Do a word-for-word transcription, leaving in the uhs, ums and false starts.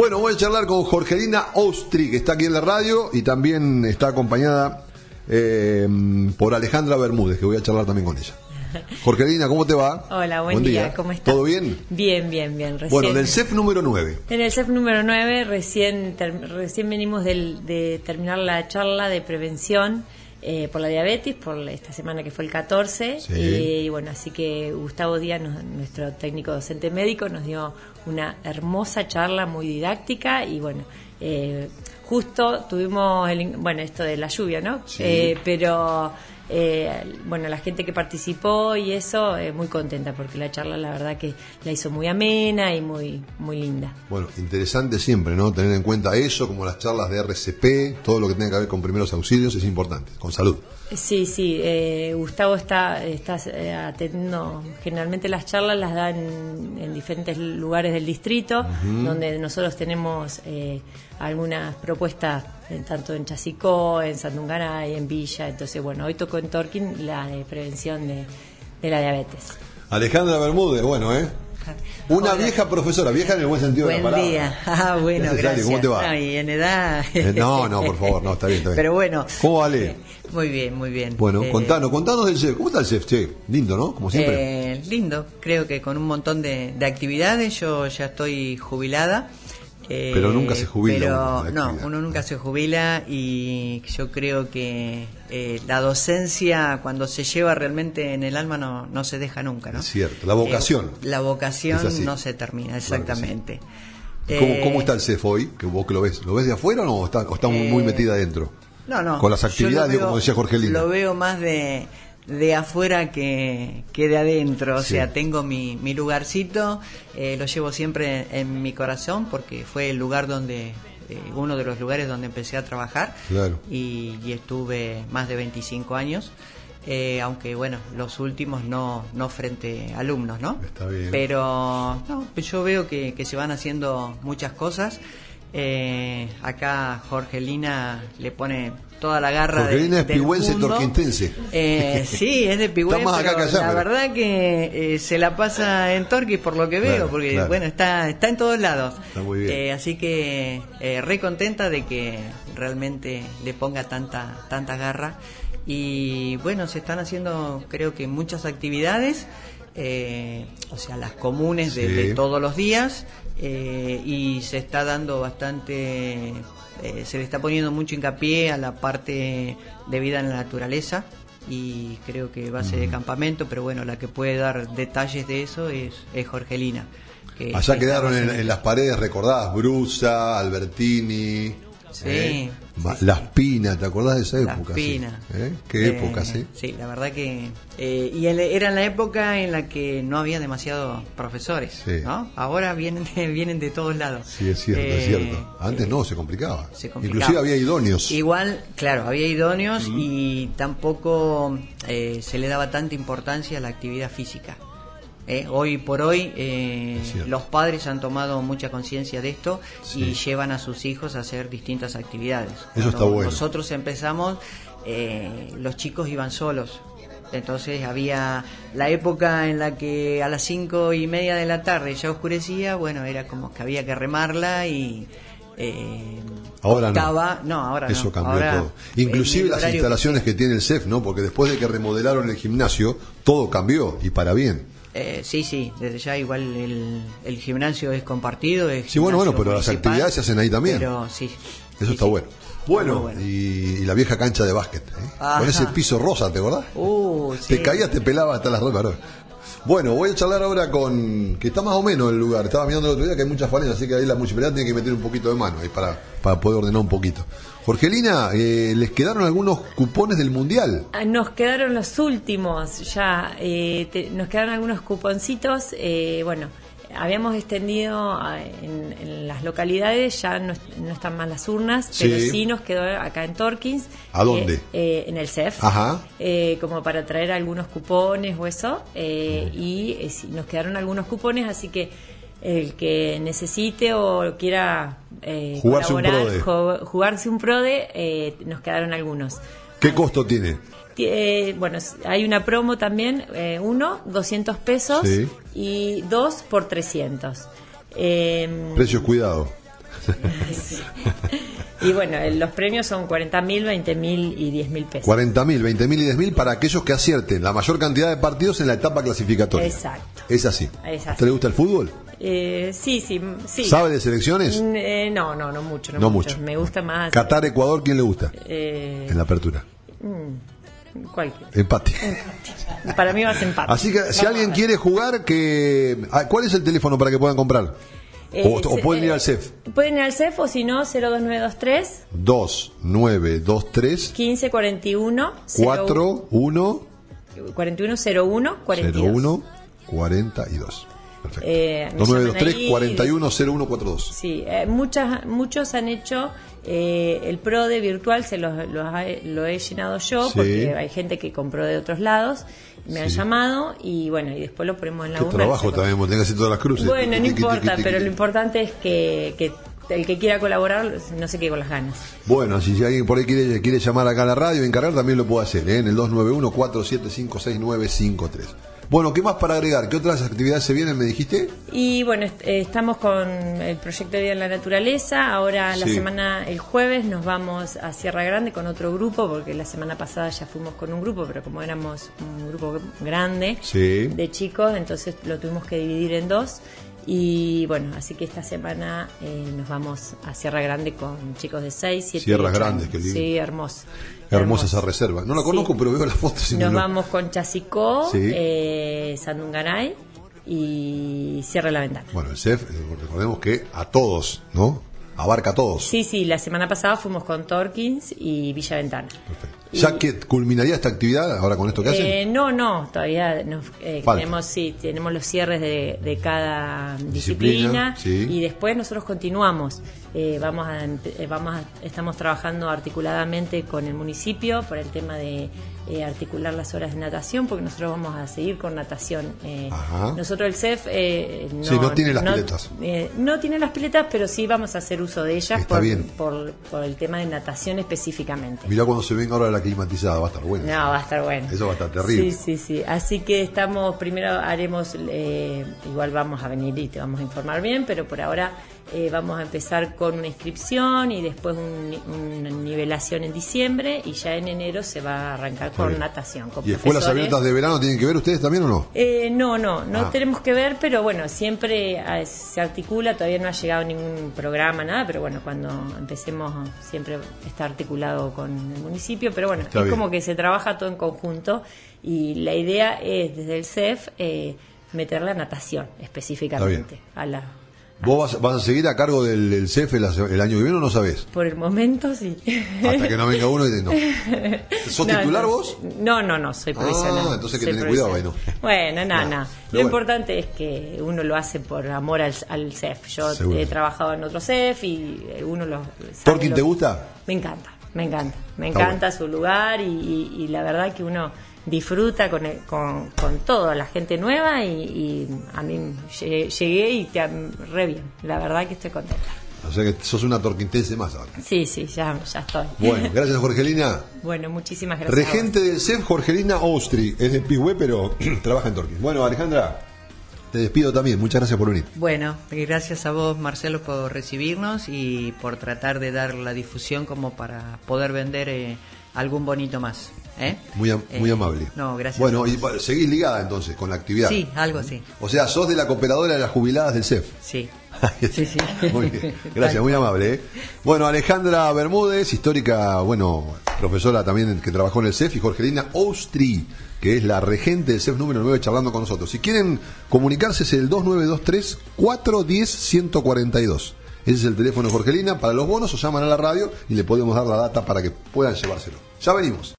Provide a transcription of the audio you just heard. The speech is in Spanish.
Bueno, voy a charlar con Jorgelina Austri, que está aquí en la radio y también está acompañada eh, por Alejandra Bermúdez, que voy a charlar también con ella. Jorgelina, ¿cómo te va? Hola, buen, buen día. día, ¿cómo estás? ¿Todo bien? Bien, bien, bien. Recién, bueno, del C E F número nueve. En el C E F número nueve recién, ter, recién venimos del, de terminar la charla de prevención eh, por la diabetes, por esta semana que fue el catorce. Sí. Eh, y bueno, así que Gustavo Díaz, nos, nuestro técnico docente médico, nos dio una hermosa charla muy didáctica y bueno, eh, justo tuvimos, el, bueno, esto de la lluvia, ¿no? Sí. Eh, pero... Eh, bueno, la gente que participó y eso, eh, muy contenta porque la charla la verdad que la hizo muy amena y muy muy linda. Bueno, interesante siempre, ¿no? Tener en cuenta eso, como las charlas de R C P, todo lo que tenga que ver con primeros auxilios es importante, con salud. Sí, sí, eh, Gustavo está, está eh, atendiendo, generalmente las charlas las dan en, en diferentes lugares del distrito, uh-huh. donde nosotros tenemos eh, algunas propuestas, en, tanto en Chasicó, en Sandungaray, en Villa, entonces bueno, hoy tocó en Torquín la de prevención de, de la diabetes. Alejandra Bermúdez, bueno, ¿eh? Una Hola. Vieja profesora, vieja en el buen sentido buen de la palabra. Buen día, ah, bueno, gracias. ¿Cómo te va? No, y en edad... Eh, no, no, por favor, no, está bien, está bien. Pero bueno. ¿Cómo vale? Muy bien, muy bien. Bueno, eh, contanos, contanos del C E F. ¿Cómo está el C E F, che? Lindo, ¿no? Como siempre. Eh, lindo, creo que con un montón de, de actividades. Yo ya estoy jubilada. Eh, pero nunca se jubila. Pero uno, no, uno nunca se jubila y yo creo que eh, la docencia, cuando se lleva realmente en el alma, no, no se deja nunca, ¿no? Es cierto, la vocación. Eh, la vocación no se termina, exactamente. Claro sí. ¿Cómo, ¿Cómo está el C E F hoy? ¿Que vos que lo ves? ¿Lo ves de afuera o no? ¿Está, o está eh, muy metida adentro? No, no. Con las actividades, veo, como decía Jorgelina. Lo veo más de... de afuera que, que de adentro, o sí. sea, tengo mi, mi lugarcito, eh, lo llevo siempre en mi corazón porque fue el lugar donde, eh, uno de los lugares donde empecé a trabajar, claro. y, y estuve más de veinticinco años, eh, aunque bueno, los últimos no, no frente a alumnos, ¿no? Está bien. Pero no, yo veo que, que se van haciendo muchas cosas. Eh, acá Jorgelina le pone toda la garra. Jorgelina de, es pigüense torquintense. Eh, sí, es de Pigüén, pero acá allá, la pero... verdad que eh, se la pasa en Torquín por lo que veo, claro, porque claro. bueno, está está en todos lados. Está muy bien. Eh, así que eh, re contenta de que realmente le ponga tanta tanta garra y bueno, se están haciendo creo que muchas actividades, eh, o sea, las comunes de, sí. de todos los días. Eh, y se está dando bastante, eh, se le está poniendo mucho hincapié a la parte de vida en la naturaleza y creo que base mm. de campamento, pero bueno, la que puede dar detalles de eso es, es Jorgelina. Que allá quedaron en, en las paredes recordadas Brusa, Albertini, sí, eh, sí, Las sí. Pinas, ¿te acordás de esa época? Las Pinas. ¿Sí? ¿Eh? ¿Qué eh, época, sí? Sí, la verdad que... Eh, y el, era en la época en la que no había demasiados profesores, sí. ¿no? Ahora vienen de, vienen de todos lados. Sí, es cierto, eh, es cierto. Antes eh, no, se complicaba. se complicaba. Inclusive había idóneos. Igual, claro, había idóneos uh-huh. y tampoco eh, se le daba tanta importancia a la actividad física. Eh, hoy por hoy eh, los padres han tomado mucha conciencia de esto, sí. y llevan a sus hijos a hacer distintas actividades. Eso Cuando está bueno. Nosotros empezamos, eh, los chicos iban solos. Entonces había la época en la que a las cinco y media de la tarde ya oscurecía, bueno, era como que había que remarla y... Eh, ahora octava, no. no, ahora eso no. cambió ahora, todo. Inclusive las instalaciones que... que tiene el C E F, ¿no? Porque después de que remodelaron el gimnasio, todo cambió y para bien. Eh, sí, sí, desde ya igual el, el gimnasio es compartido. Es sí, bueno, bueno, pero las actividades se hacen ahí también. Pero sí. Eso sí, está sí. bueno. Bueno, bueno. Y, y la vieja cancha de básquet, ¿eh? Con ese piso rosa, ¿te acordás? Uh, te sí. caías, te pelaba hasta las ropas. Bueno, voy a charlar ahora con... que está más o menos el lugar. Estaba mirando el otro día que hay muchas falencias, así que ahí la municipalidad tiene que meter un poquito de mano ahí para, para poder ordenar un poquito. Jorgelina, eh, ¿les quedaron algunos cupones del Mundial? Nos quedaron los últimos, ya. Eh, te, nos quedaron algunos cuponcitos. Eh, bueno, habíamos extendido en, en las localidades, ya no, no están más las urnas, sí. pero sí nos quedó acá en Torquín. ¿A dónde? Eh, eh, en el C E F. Ajá. Eh, como para traer algunos cupones o eso. Eh, y eh, sí, nos quedaron algunos cupones, así que el que necesite o quiera eh, jugarse colaborar, un PRODE, jugarse un PRODE, eh, nos quedaron algunos. ¿Qué costo tiene? Eh, bueno, hay una promo también, eh, uno, doscientos pesos, sí. y dos por trescientos. Eh, Precios cuidado. Sí. Y bueno, los premios son cuarenta mil, veinte mil y diez mil pesos. cuarenta mil, veinte mil y diez mil para aquellos que acierten la mayor cantidad de partidos en la etapa clasificatoria. Exacto. Es así. Es así. ¿A usted le gusta el fútbol? Eh, sí, sí, sí. ¿Sabe de selecciones? Eh, no, no, no mucho. No, No mucho. mucho. Me gusta más. Qatar, Ecuador, ¿quién le gusta? Eh, En la apertura. mm, cualquier. Empate. Empate. Para mí va a ser empate. Así que si Vamos alguien a ver. quiere jugar, que ah, ¿cuál es el teléfono para que puedan comprar? Eh, o, o pueden ir al C E F. Pueden ir al C E F o si no, cero dos nueve dos tres dos nueve dos tres quince cuarenta y uno cuatro uno cuarenta y uno cero uno cuarenta y dos. cero uno cuarenta y dos. Perfecto. Eh, me dos nueve dos tres llaman ahí. cuarenta y uno cero uno cuarenta y dos. Sí, eh, muchas, muchos han hecho eh, el PRODE virtual, se los, los ha- lo he llenado yo, Sí. porque hay gente que compró de otros lados, me han Sí. llamado y bueno, y después lo ponemos en la Qué urna. trabajo Se- también, vos tenés que hacer todas las cruces. Bueno, no Tiqui, tiqui, importa, tiqui, pero tiqui. lo importante es que, que el que quiera colaborar no se quede con las ganas. Bueno, si alguien por ahí quiere, quiere llamar acá a la radio y encargar, también lo puede hacer, ¿eh? En el dos nueve uno cuatro siete cinco seis nueve cinco tres. Bueno, ¿qué más para agregar? ¿Qué otras actividades se vienen, me dijiste? Y bueno, est- eh, estamos con el proyecto de Vida en la Naturaleza. Ahora la Sí. semana, el jueves, nos vamos a Sierra Grande con otro grupo, porque la semana pasada ya fuimos con un grupo, pero como éramos un grupo grande Sí. de chicos, entonces lo tuvimos que dividir en dos. Y bueno, así que esta semana eh, nos vamos a Sierra Grande con chicos de seis, siete Sierras y ocho Grandes, años. qué lindo. Sí, hermoso. Hermosa esa reserva. No la Sí. conozco, pero veo las fotos. y me Nos lo- vamos con Chasicó, Sí. eh, Sandungaray y Sierra de la Ventana. Bueno, el C E F, eh, recordemos que a todos, ¿no? Abarca a todos. Sí, sí, la semana pasada fuimos con Torkins y Villa Ventana. Perfecto. Y- ¿Ya que culminaría esta actividad ahora con esto que hacen? Eh, no, no, todavía nos, eh, Falta. tenemos, sí, tenemos los cierres de, de cada Disciplina, disciplina, sí. y después nosotros continuamos. Eh, vamos a, empe- eh, vamos a- estamos trabajando articuladamente con el municipio por el tema de eh, articular las horas de natación, porque nosotros vamos a seguir con natación. Eh, Ajá. nosotros el C E F eh, no, Sí, no tiene las piletas. eh, no tiene las piletas, pero sí vamos a hacer uso de ellas Está por, bien. por, por el tema de natación específicamente. Mirá cuando se venga ahora la climatizada, va a estar bueno. No, va a estar bueno. Eso va a estar terrible. Sí, sí, sí. Así que estamos, primero haremos, eh, igual vamos a venir y te vamos a informar bien, pero por ahora eh, vamos a empezar con una inscripción y después un- una nivelación en diciembre y ya en enero se va a arrancar con bien. natación. Con ¿Y escuelas profesores. abiertas de verano tienen que ver ustedes también o no? Eh, no, no, no Ah. tenemos que ver, pero bueno, siempre eh, se articula, todavía no ha llegado ningún programa, nada, pero bueno, cuando empecemos siempre está articulado con el municipio, pero bueno, Está es bien. como que se trabaja todo en conjunto y la idea es desde el C E F eh, meter la natación específicamente a la... ¿Vos vas, vas a seguir a cargo del, del C E F la- el año que viene o no sabés? Por el momento sí. Hasta que no venga uno y dice no. ¿Sos No, titular no, vos? No, no, no, soy profesional. Ah, entonces hay que Soy tener cuidado ahí, profesional. ¿no? Bueno, no, No, no. pero Lo bueno. importante es que uno lo hace por amor al, al C E F. Yo Seguro. he trabajado en otro C E F y eh, uno lo... sabe ¿Torquín lo- te gusta? Me encanta, me encanta. Me Está encanta su lugar y, y- y la verdad que uno disfruta con, el- con, con todo, la gente nueva y, y a mí llegué, llegué y te, re bien. La verdad que estoy contenta. O sea que sos una torquintense más ahora. Sí, sí, ya, ya estoy. Bueno, gracias Jorgelina. Bueno, muchísimas gracias. a vos. Regente del C E F, Jorgelina Austri. Es de Pigüé, pero trabaja en Torquín. Bueno, Alejandra, te despido también. Muchas gracias por venir. Bueno, gracias a vos, Marcelo, por recibirnos y por tratar de dar la difusión como para poder vender eh, algún bonito más. ¿eh? Muy, am- muy Eh, amable. No, gracias. Bueno, y pa- seguís ligada entonces con la actividad. Sí, algo así. O sea, sos de la cooperadora de las jubiladas del C E F. Sí. Sí, sí. Muy bien. Gracias, muy amable. ¿eh? Bueno, Alejandra Bermúdez, histórica, bueno, profesora también que trabajó en el C E F, y Jorgelina Austri, que es la regente del C E F número nueve, charlando con nosotros. Si quieren comunicarse es el dos nueve dos tres cuatro uno cero uno cuatro dos. Ese es el teléfono de Jorgelina. Para los bonos o llaman a la radio y le podemos dar la data para que puedan llevárselo. Ya venimos.